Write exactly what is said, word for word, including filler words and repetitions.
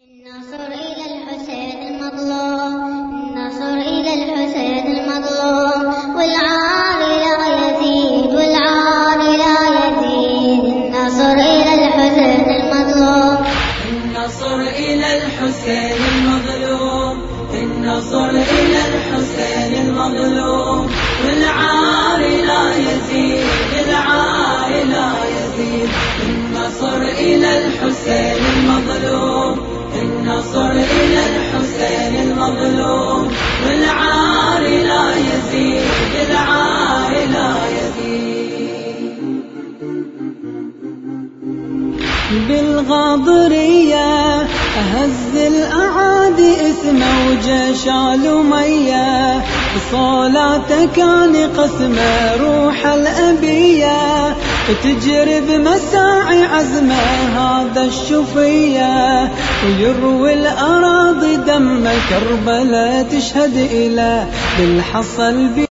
النصر إلى الحسين المظلوم، النصر إلى الحسين المظلوم، والعار لا يزيد، والعار لا يزيد. النصر إلى الحسين المظلوم، النصر إلى الحسين المظلوم، النصر إلى الحسين المظلوم، والعار لا يزيد، العار لا يزيد. النصر إلى الحسين المظلوم، النصر إلى الحسين المظلوم، والعار لا يزيد، العار لا يزيد. بالغاضرية أهز الأعادي اسمه وجيش الأمية، بصلاته كان قسمه روح الأبية، تجري بمساعي عزمه هذا الشفية، ويروي الأراضي دم كربلاء تشهد إلى بالحصل.